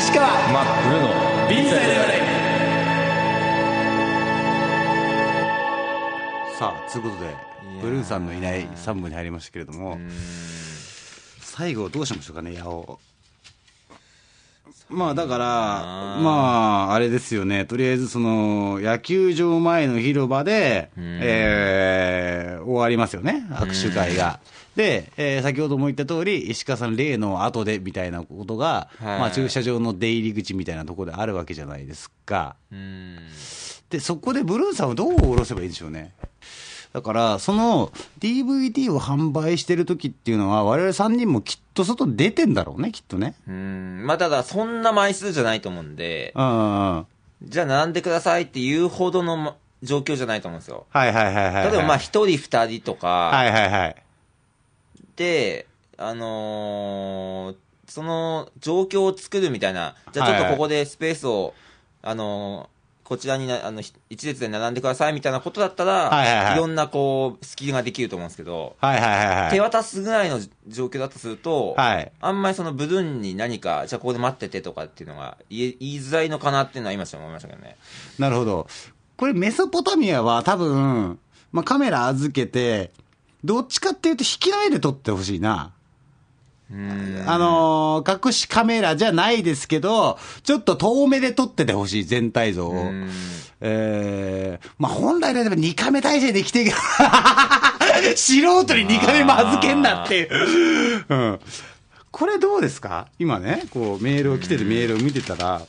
石川マックルのビンサイドレイ。さあということでブルーさんのいない3部に入りましたけれども、最後どうしましょうかね。矢をまあだからまああれですよね。とりあえずその野球場前の広場で、終わりますよね、握手会が。で、先ほども言った通り石川さん例の後でみたいなことが、まあ、駐車場の出入り口みたいなところであるわけじゃないですか。でそこでブルーさんをどう下ろせばいいんでしょうね。だからその DVD を販売してる時っていうのは我々3人もきっと外に出てんだろうね、きっとね。 まあただそんな枚数じゃないと思うんで、じゃあ並んでくださいっていうほどの状況じゃないと思うんですよ。 はいはいはいはい、はい、 例えばまあ1人2人とか、 はいはいはい、 でその状況を作るみたいな、じゃあちょっとここでスペースを、こちらに一列で並んでくださいみたいなことだったら、 はいはいはい、 いろんなこう隙ができると思うんですけど、 はいはいはいはい、 手渡すぐらいの状況だとすると、 はい、 あんまりそのブルーンに何か、じゃあここで待っててとかっていうのが言いづらいのかなっていうのは今思いましたけどね。 なるほど。これメソポタミアは多分、まあ、カメラ預けてどっちかっていうと引き合いで撮ってほしいな。隠しカメラじゃないですけど、ちょっと遠目で撮っててほしい、全体像を。まあ、本来であれば2カメ体制で来てるけど、素人に2カメも預けんなっていう。これどうですか今ね、こうメールを来てるメールを見てたら、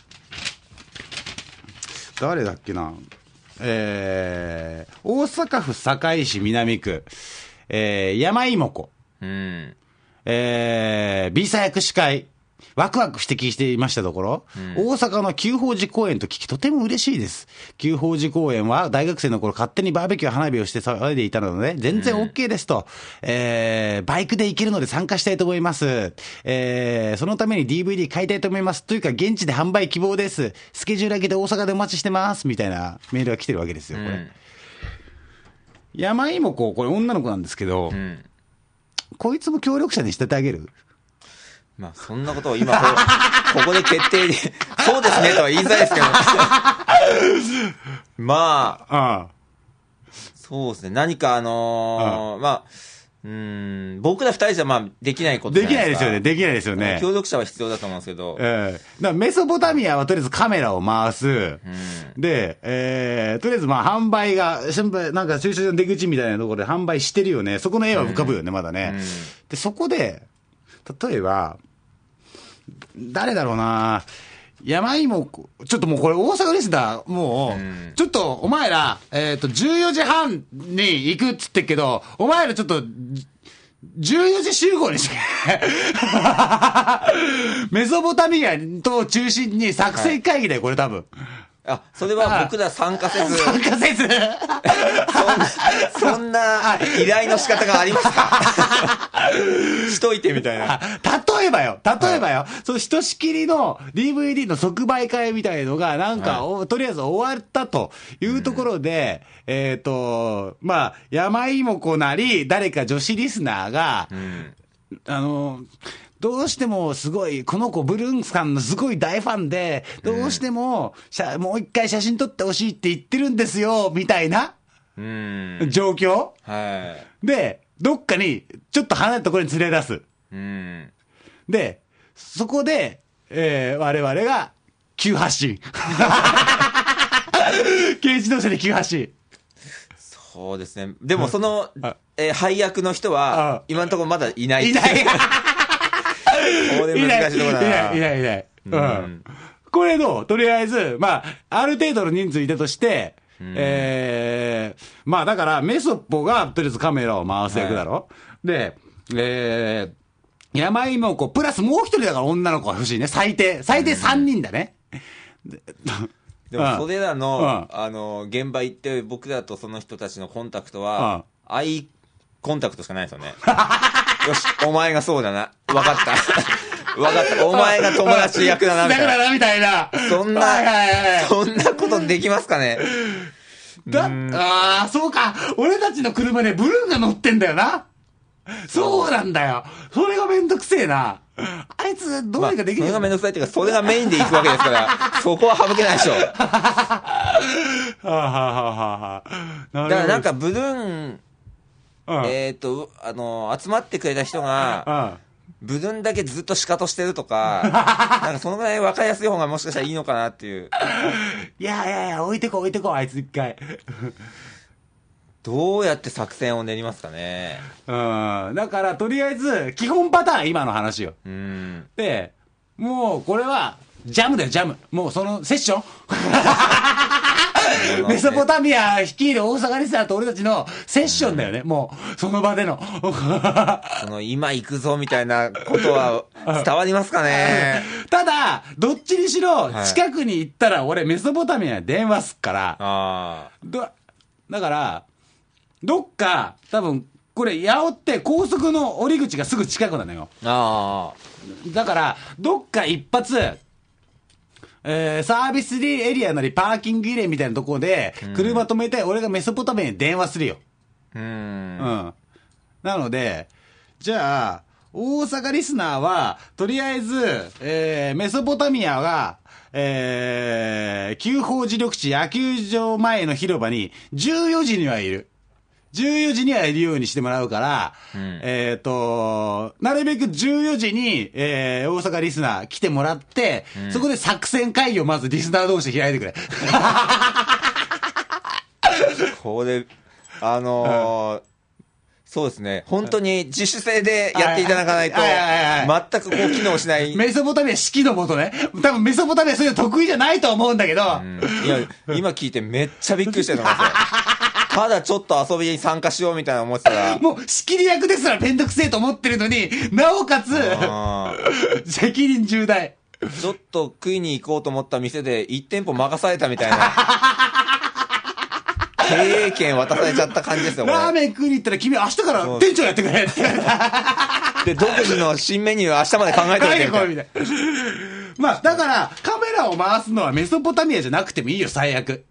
誰だっけな、大阪府堺市南区、山芋子。ビーサ役司会、ワクワク指摘していましたところ、大阪の久宝寺公園と聞きとても嬉しいです。久宝寺公園は大学生の頃勝手にバーベキュー花火をして騒いでいたので全然 OK ですと、バイクで行けるので参加したいと思います。そのために DVD 買いたいと思います。というか現地で販売希望です。スケジュール上げて大阪でお待ちしてますみたいなメールが来てるわけですよ。これ、山芋子、これ女の子なんですけど、こいつも協力者にしててあげる。 まあそんなことを今ここで決定でそうですねとは言いづらいですけどまあそうですね、何かまあ僕ら二人じゃまあできないことじゃないですか。 できないですよね。 協力者は必要だと思うんですけど、 だからメソポタミアはとりあえずカメラを回す、で、とりあえずまあ販売がなんか駐車場の出口みたいなところで販売してるよね。そこの絵は浮かぶよね、まだね。でそこで例えば誰だろうな、山芋、ちょっともうこれ大阪ですだ、もう、ちょっとお前ら、14時半に行くっつってっけど、お前らちょっと、14時集合にしてメソポタミアと中心に作戦会議だよ、これ多分。 それは僕ら参加せず。 参加せずそんな依頼の仕方がありますかしといてみたいな。 例えばよ、そのひとしきりの DVD の即売会みたいのが、なんか、とりあえず終わったというところで、まあ、山芋子なり、誰か女子リスナーが、どうしてもすごい、この子ブルーンさんのすごい大ファンで、どうしても、もう一回写真撮ってほしいって言ってるんですよ、みたいな状況、で、どっかにちょっと離れたところに連れ出す。で、そこで、我々が急発進。軽自動車で急発進。 そうですね。でもその、配役の人は、今のところまだいない。 いない。 これ難しいところだな。 いない。これどう？とりあえず、まあ、ある程度の人数いたとして、まあだからメソッポがとりあえずカメラを回す役だろ、で、山芋子プラスもう一人だから女の子が欲しいね。最低3人だね。 でもそれらの、現場行って僕らとその人たちのコンタクトは、アイコンタクトしかないですよね。よし、お前がそうだな。わかった。お前が友達役だな、みたいな。 だからな、みたいな。 そんなことできますかね。 そうか。俺たちの車でブルーンが乗ってんだよな。そうなんだよ。それがめんどくせえな。あいつつどうにかできる、 それがめんどくさいっていうか、それがメインで行くわけですから、そこは省けないでしょ。だからなんかブルーン、集まってくれた人が、ブルーンだけずっとシカトしてるとか、なんかそのぐらい分かりやすい方がもしかしたらいいのかなっていう。 いや、置いてこう、あいつ一回。 どうやって作戦を練りますかね。 だから、とりあえず、基本パターン、今の話よ。で、もう、これは、ジャムだよ、ジャム。もう、その、セッションメソポタミア率いる大阪リスナーと俺たちのセッションだよね、もう、その場での。 その、今行くぞ、みたいなことは、伝わりますかね。 ただ、どっちにしろ、近くに行ったら、俺、メソポタミアに電話すっから、だから、どっか、多分、これ、八尾って高速の降り口がすぐ近くなのよ。だから、どっか一発、サービスエリアなりパーキングエリアみたいなところで、車止めて、俺がメソポタミアに電話するよ。なので、じゃあ、大阪リスナーは、とりあえず、メソポタミアが、旧宝磁力地野球場前の広場に、14時にはいる。14時にはいるようにしてもらうから、なるべく14時に、大阪リスナー来てもらって、そこで作戦会議をまずリスナー同士で開いてくれ。 これ、そうですね。本当に自主性でやっていただかないと、全くこう機能しない。 メソポタミア指揮のもとね。多分メソポタミアそういうの得意じゃないと思うんだけど。 いや、今聞いてめっちゃびっくりしてると思いますよ。ただちょっと遊びに参加しようみたいな思ってたら。 もう仕切り役ですらめんどくせえと思ってるのに、なおかつ、責任重大。 ちょっと食いに行こうと思った店で1店舗任されたみたいな。経営権渡されちゃった感じですよ、 ラーメン食いに行ったら君明日から店長やってくれって言われた。 で、独自の新メニュー明日まで考えておいてみたいな。 まあ、だから、カメラを回すのはメソポタミアじゃなくてもいいよ、最悪。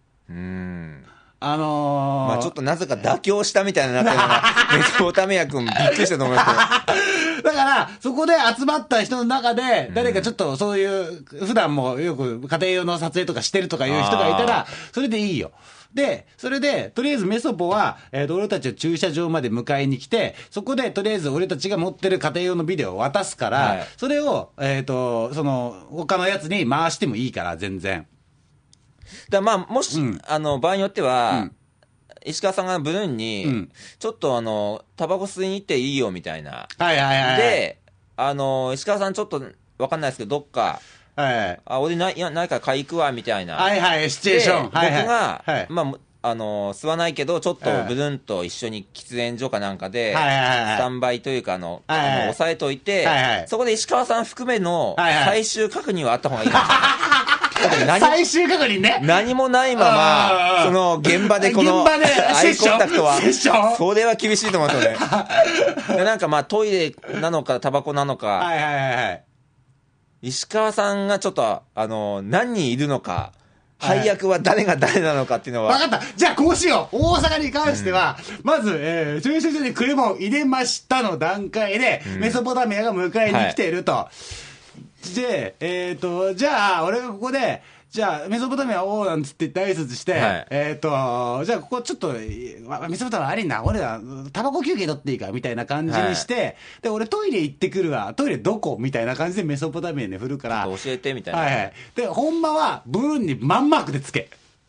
まあちょっとなぜか妥協したみたいになってるのが、メソポタミア君びっくりしたと思いますけど。 だから、そこで集まった人の中で、誰かちょっとそういう、普段もよく家庭用の撮影とかしてるとかいう人がいたら、それでいいよ。で、それで、とりあえずメソポは、俺たちを駐車場まで迎えに来て、そこでとりあえず俺たちが持ってる家庭用のビデオを渡すから、それを、その、他のやつに回してもいいから、全然。 まあ、もし、場合によっては、石川さんがブルーンに、ちょっとタバコ吸いに行っていいよみたいな。で、石川さんちょっとわかんないですけど、どっか、俺ないから買い行くわみたいな。 シチュエーション。 僕が、まあ、吸わないけど、ちょっとブルーンと一緒に喫煙所かなんかで、スタンバイというか、押さえといて、そこで石川さん含めの最終確認はあった方がいいかもしれない。 最終確認ね。 何もないまま、その現場でこのアイコンタクトは、それは厳しいと思うんですよね。なんかまあトイレなのかタバコなのか、石川さんがちょっと何人いるのか、配役は誰が誰なのかっていうのは。 分かった。じゃあこうしよう。大阪に関しては、まず、駐車場に車を入れましたの段階で、メソポタミアが迎えに来ていると。で、じゃあ、俺がここで、じゃあ、メソポタミアおーなんつって大卒して、じゃあ、ここちょっと、メソポタミア悪いな、俺ら、タバコ休憩取っていいかみたいな感じにして、で、俺トイレ行ってくるわ、トイレどこみたいな感じでメソポタミアに振るから。 教えてみたいな。 で、ほんまは、ブルーンにマンマークでつけ。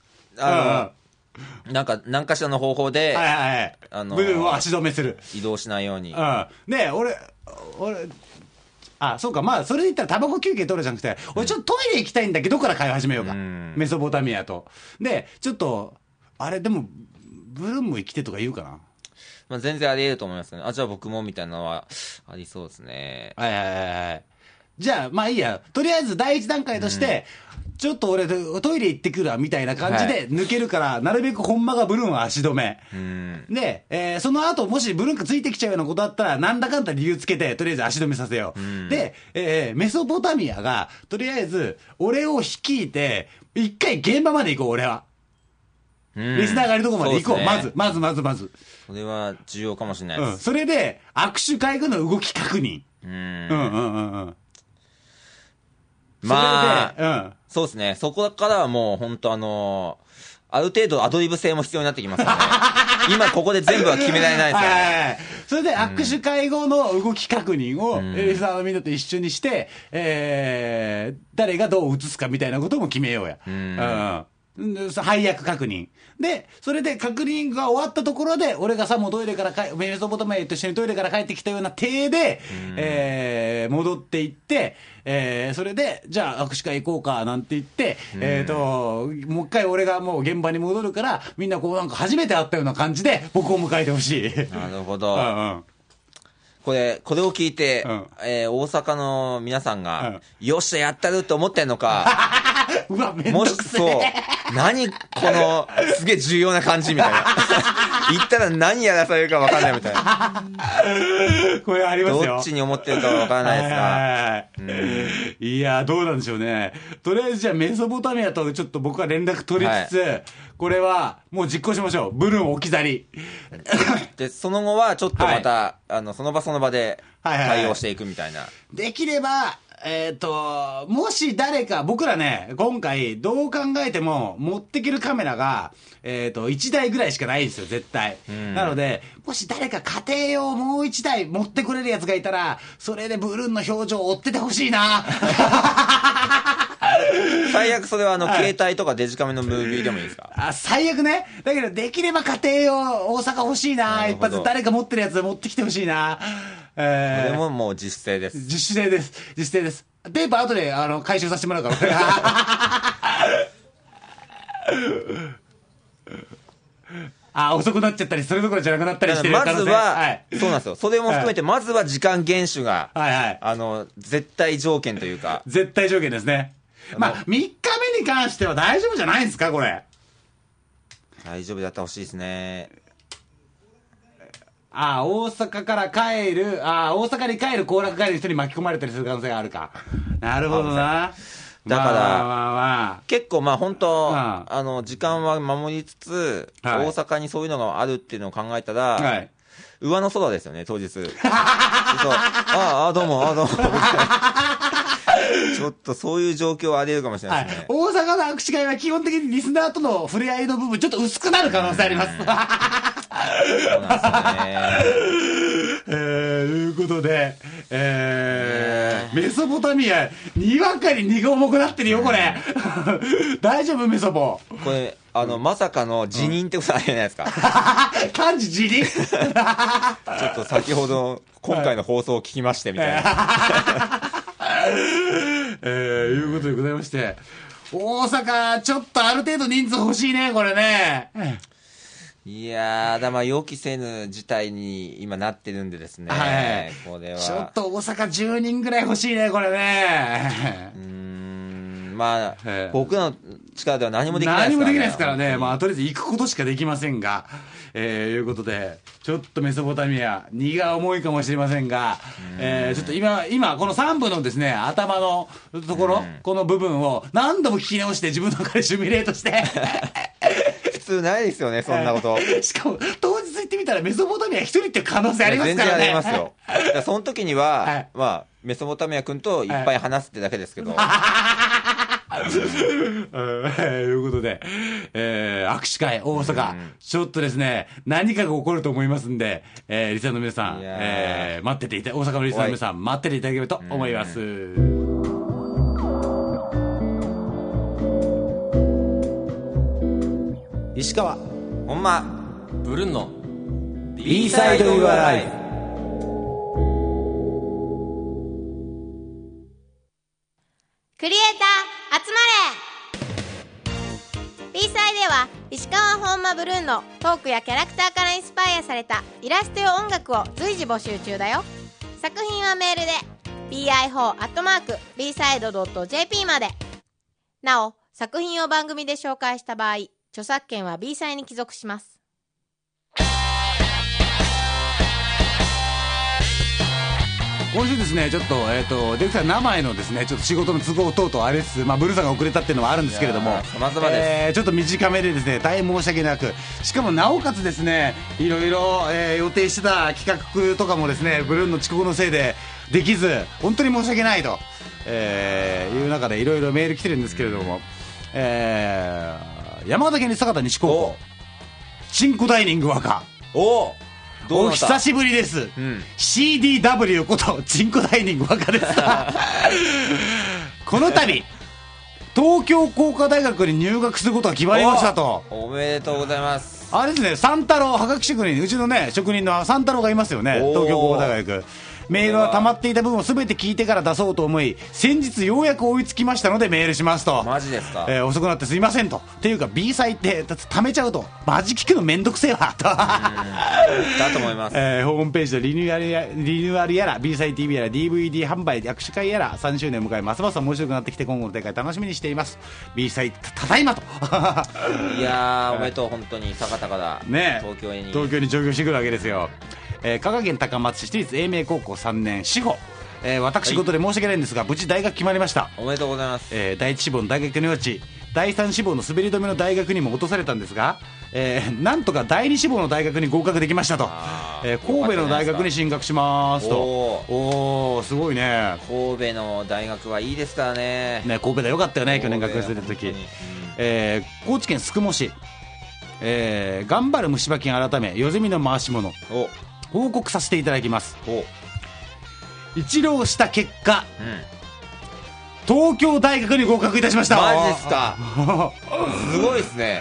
なんか、何かしらの方法で、 ブルーンを足止めする。 移動しないように。 で、俺、そうか、まあ、それで言ったらタバコ休憩取るじゃなくて、俺ちょっとトイレ行きたいんだけど、から会話始めようか。メソポタミアと。で、ちょっと、あれ、でも、ブルーンも生きてとか言うかな。 まあ、全然あり得ると思いますけどね。じゃあ僕もみたいなのはありそうですね。 じゃあ、まあいいや。とりあえず第一段階として、ちょっと俺トイレ行ってくるわみたいな感じで抜けるから、なるべくほんまがブルーンは足止め。で、その後もしブルーンがついてきちゃうようなことだったら、なんだかんだ理由つけて、とりあえず足止めさせよう。で、メソポタミアが、とりあえず、俺を率いて、一回現場まで行こう、俺は。リスナーがいるとこまで行こう。まず。 それは重要かもしれないです。 それで、握手会後の動き確認。 まあ、そうですね。そこからはもう本当ある程度アドリブ性も必要になってきますよね。今ここで全部は決められないですよね。 それで握手会後の動き確認を、リスナーのみんなと一緒にして、誰がどう映すかみたいなことも決めようや。配役確認。で、それで確認が終わったところで、俺がさ、もうトイレからメソポタミアと一緒にトイレから帰ってきたような体で、戻っていって、それで、じゃあ握手会行こうか、なんて言って、もう一回俺がもう現場に戻るから、みんなこうなんか初めて会ったような感じで、僕を迎えてほしい。 なるほど。これを聞いて、大阪の皆さんが、よっしゃ、やったるって思ってんのか、 うわ、めんどくせえ。 もしそう、何この、すげえ重要な感じみたいな。言ったら何やらされるか分かんないみたいな。 これありますよ。 どっちに思ってるか分からないですが。いや、どうなんでしょうね。とりあえずじゃあメソポタミアとちょっと僕は連絡取りつつ、これはもう実行しましょう。ブルーン置き去り。 で、その後はちょっとまた、その場その場で対応していくみたいな。 できれば、もし誰か、僕らね、今回、どう考えても、持ってけるカメラが、1台ぐらいしかないんですよ、絶対。なので、もし誰か家庭用もう1台持ってくれるやつがいたら、それでブルーンの表情を追っててほしいな。 最悪それは携帯とかデジカメのムービーでもいいですか？ 最悪ね。だけど、できれば家庭用大阪欲しいな。一発誰か持ってるやつ持ってきてほしいな。 これももう自主性です。 自主性です。自主性です。テープ後で回収させてもらうから。遅くなっちゃったり、それどころじゃなくなったりしてるまずは、そうなんですよ。それも含めて、まずは時間厳守が、絶対条件というか。 絶対条件ですね。まあ、3日目に関しては大丈夫じゃないんですか、これ。 大丈夫だったら欲しいですね。 大阪から帰る、大阪に帰る後楽会の人に巻き込まれたりする可能性があるか。なるほどな。 だから、結構本当、時間は守りつつ、大阪にそういうのがあるっていうのを考えたら、上の空ですよね、当日。どうも、どうも。ちょっとそういう状況はあり得るかもしれないですね。 大阪の握手会は基本的にリスナーとの触れ合いの部分、ちょっと薄くなる可能性あります。そうなんですね。ということで、メソポタミア、にわかに荷が重くなってるよ、これ。大丈夫、メソポ。 これ、まさかの辞任ってことあるじゃないですか。 漢字辞任ちょっと先ほど、今回の放送を聞きまして、みたいな。 いうことでございまして、大阪、ちょっとある程度人数欲しいね、これね。 いやー、予期せぬ事態に今なってるんでですね。これは。 ちょっと大阪10人ぐらい欲しいね、これね。 僕らの力では何もできないですからね。 何もできないですからね。とりあえず行くことしかできませんが、いうことで、ちょっとメソポタミア、荷が重いかもしれませんが、ちょっと今、この3部のですね、頭のところ、この部分を何度も聞き直して自分の中でシミュレートして、 普通ないですよね、そんなこと。 しかも、当日行ってみたらメソポタミア一人っていう可能性ありますからね。 全然ありますよ。その時には、メソポタミア君といっぱい話すってだけですけど。 ということで、握手会大阪、ちょっとですね、何かが起こると思いますんで、リスナーの皆さん、待ってていた、大阪のリスナーの皆さん、待ってていただければと思います。石川、 ほんま、 ブルンの B サイド Your Life。 クリエイター集まれ B サイでは石川本間ブルーンのトークやキャラクターからインスパイアされたイラストや音楽を随時募集中だよ。作品はメールで bi4@bside.jp まで。なお、作品を番組で紹介した場合、著作権は B サイに帰属します。 今週ですね、ちょっと、ディレクター生へのですね、ちょっと仕事の都合等々あれです。ブルーさんが遅れたっていうのはあるんですけれども、 様々です。 ちょっと短めでですね、大変申し訳なく、しかもなおかつですね、いろいろ、予定してた企画とかもですね、ブルーの遅刻のせいでできず、本当に申し訳ないと。 いう中でいろいろメール来てるんですけれども、山形県立坂田西高校チンコダイニング若お久しぶりです、CDW ことチンコダイニング若ですこの度東京工科大学に入学することが決まりましたと。 おめでとうございます。 あれですね、三太郎はがき職人、うちのね職人の三太郎がいますよね、東京工科大学。メールは溜まっていた分を全て聞いてから出そうと思い、先日ようやく追いつきましたのでメールしますと。 マジですか。 遅くなってすいませんと。っていうか B 祭って溜めちゃうとマジ聞くのめんどくせえわとだと思います。 ホームページのリニューアルやら B 祭 TV やら DVD 販売握手会やら3周年を迎え、ますます面白くなってきて今後の大会楽しみにしています。 B 祭 ただいまといやーおめでとう、本当に坂田からね、 東京に上京してくるわけですよ。香川県高松市私立英明高校3年志保、私事で申し訳ないんですが無事大学決まりました。 おめでとうございます。 第一志望の大学の余地、第3志望の滑り止めの大学にも落とされたんですが、なんとか第2志望の大学に合格できましたと。神戸の大学に進学しますと。おーすごいね。 神戸の大学はいいですからね。 神戸でよかったよね、去年学生の時。高知県宿毛市、頑張る虫歯菌改めよゼミの回し物報告させていただきます。一浪した結果、東京大学に合格いたしました。 マジですかすごいですね。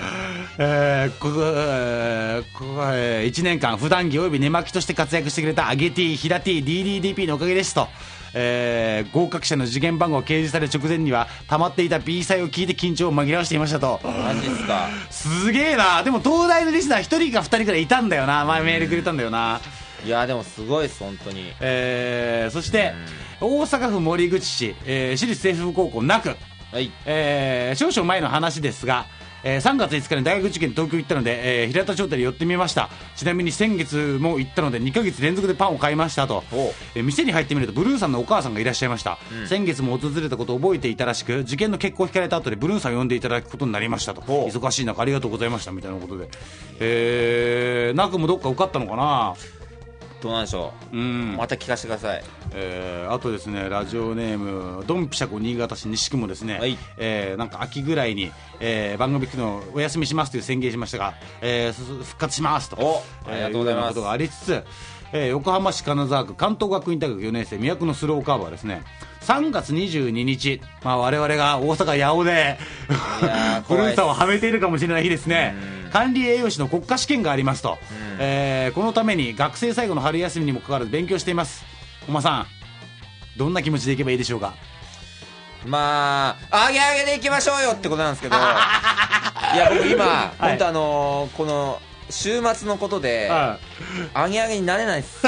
1年間普段着および寝巻きとして活躍してくれたアゲティ、ヒラティ、DDDP のおかげですと。合格者の受験番号が掲示される直前には溜まっていた B 祭を聞いて緊張を紛らわしていましたと。 マジですか。 すげえな。でも東大のリスナー1人か2人くらいいたんだよな。前メールくれたんだよな。 いやでもすごいです本当に。 そして大阪府守口市、私立清風高校なく、少々前の話ですが、3月5日に大学受験東京行ったので、平田商店に寄ってみました。ちなみに先月も行ったので2ヶ月連続でパンを買いましたと。店に入ってみるとブルーさんのお母さんがいらっしゃいました。先月も訪れたことを覚えていたらしく、受験の結果を聞かれた後でブルーさんを呼んでいただくことになりましたと。忙しい中ありがとうございましたみたいなことで、なくもどっか受かったのかな。 どうなんでしょう、また聞かせてください。 あとですね、ラジオネームドンピシャコ新潟市西区もですね、なんか秋ぐらいに、番組聞くのお休みしますという宣言しましたが、復活しますと。 ありがとうございます。 ことがありつつ、横浜市金沢区関東学院大学4年生宮古のスローカーブはですね、3月22日、我々が大阪八尾でブルーさんをはめているかもしれない日ですね。管理栄養士の国家試験がありますと。このために学生最後の春休みにもかかわらず勉強しています。本間さん、どんな気持ちでいけばいいでしょうか。 あげあげでいきましょうよってことなんですけどいや僕今、本当この週末のことであげあげになれないです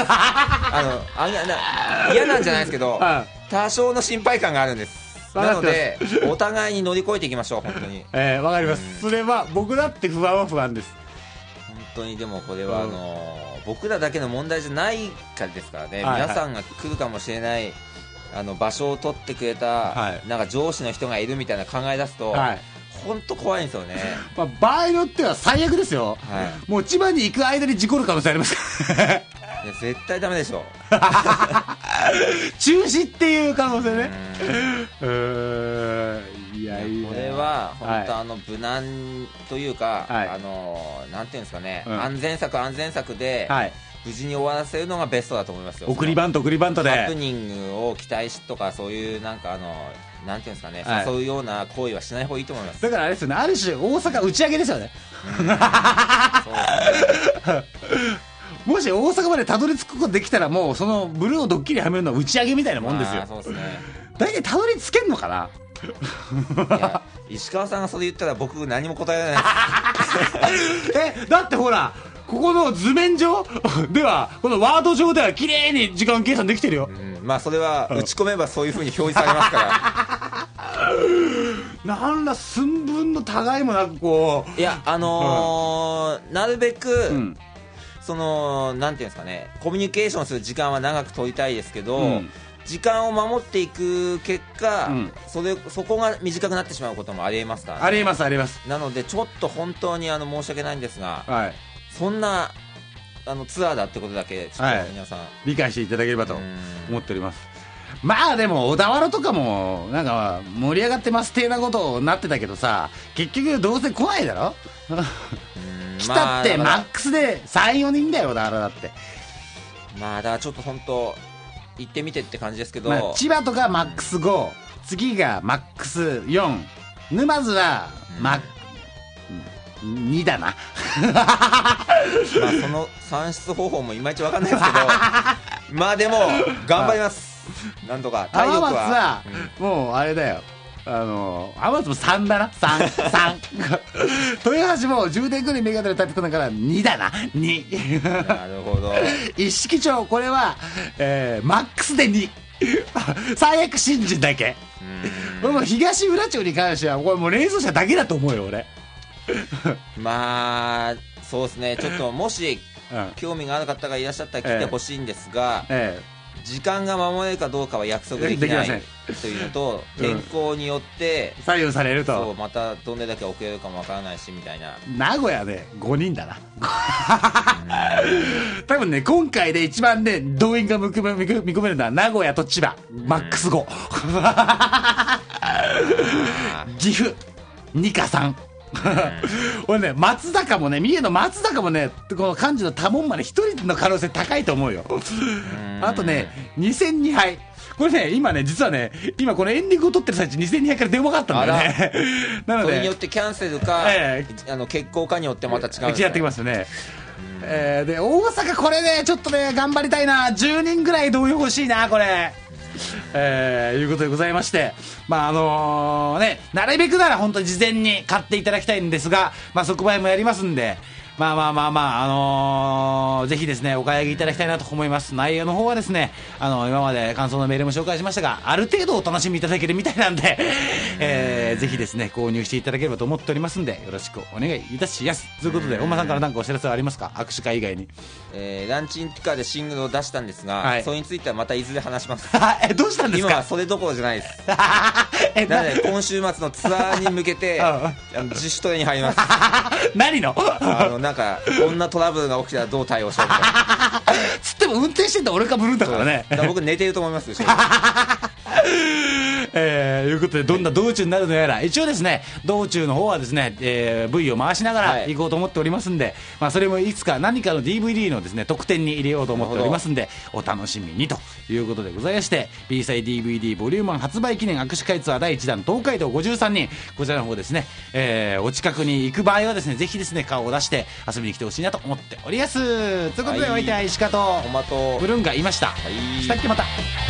嫌なんじゃないですけど多少の心配感があるんです。なのでお互いに乗り越えていきましょう。本当にわかります、それは僕だって不安は不安です。 本当に。でもこれは僕らだけの問題じゃないからですからね、皆さんが来るかもしれない場所を取ってくれた、なんか上司の人がいるみたいな考え出すと、本当怖いんですよね。 場合によっては最悪ですよ、もう千葉に行く間に事故る可能性ありますからいや絶対ダメでしょ中止っていう可能性ね。いやこれは本当無難というか、なんていうんですかね、安全策で無事に終わらせるのがベストだと思いますよ。 送りバントでハプニングを期待しとか、そういうなんかなんていうんですかね、誘うような行為はしない方がいいと思います。 だからあれですよね、ある種大阪打ち上げですよね。もし大阪までたどり着くことできたら、もうそのブルーをドッキリはめるのは打ち上げみたいなもんですよ。 そうですね。 大体たどり着けんのかな。 いや石川さんがそれ言ったら僕何も答えられないですだってほら、ここの図面上では、このワード上では綺麗に時間計算できてるよ。 それは打ち込めばそういう風に表示されますからなんら寸分の互いもなくこう、 いやなるべく、なんていうんですかね、コミュニケーションする時間は長く取りたいですけど、時間を守っていく結果、そこが短くなってしまうこともありえますからね。 ありえます。 なのでちょっと本当に申し訳ないんですが、そんなツアーだってことだけちょっと皆さん、 理解していただければと思っております。 まあでも小田原とかもなんか盛り上がってますってなことになってたけどさ、結局どうせ来ないだろ来たってマックスで 3,4 人だよ小田原だって。 まあだからちょっと本当行ってみてって感じですけど、 まあ、千葉とかマックス5、次がマックス4、沼津は2だなまあその算出方法もいまいち分かんないですけどまあでも頑張ります。なんとか体力は。 浜松は、もうあれだよ、浜松も3だな、3豊橋も10年後にメガネのタイプだから2だな、2 なるほど。 一色町これは、マックスで2最悪新人だけ。これも東浦町に関してはこれもう連想者だけだと思うよ俺まあそうですね、ちょっともし興味がある方がいらっしゃったら来てほしいんですが、時間が守れるかどうかは約束できないというのと、天候によって左右されると、 そうまたどれだけ遅れるかもわからないしみたいな。 名古屋で5人だな多分ね今回で一番ね動員が見込めるのは名古屋と千葉、マックス5岐阜2か3俺ね松坂もね、三重の松坂もね、この幹事の多聞まで1人の可能性高いと思うよあとね2戦2敗、これね今ね実はね今このエンディングを撮ってる最中2戦2敗から電話があったんだよねなのでそれによってキャンセルか、決行かによってまた違うんですね。 違ってきますよね。で大阪これねちょっとね頑張りたいな、10人ぐらい動員欲しいなこれいうことでございまして、まあね、なるべくなら本当に事前に買っていただきたいんですが、まあ、即売もやりますんで、ぜひですねお買い上げいただきたいなと思います。内容の方はですね今まで感想のメールも紹介しましたが、ある程度お楽しみいただけるみたいなんで、ぜひですね購入していただければと思っておりますんでよろしくお願いいたします。ということで大間さんから何かお知らせはありますか、握手会以外に。 ランチンピカでシングルを出したんですが、それについてはまたいずれ話しますどうしたんですか。 今はそれどころじゃないですなので今週末のツアーに向けて自主トレに入ります何のなんかこんなトラブルが起きたらどう対応しようみたいなつっても運転してんだ俺かぶるんだからね。 だから僕寝てると思いますよいうことでどんな道中になるのやら、一応ですね道中の方はですね、V を回しながら行こうと思っておりますんで、まあ、それもいつか何かの DVD のですね特典に入れようと思っておりますんでお楽しみにということでございまして、 B サイ DVD ボリューム1発売記念握手会ツアー第1弾東海道53人、こちらの方ですね、お近くに行く場合はですねぜひですね顔を出して遊びに来てほしいなと思っております。ということで、お相手は石川とトマトブルーンがいました。したっけまた。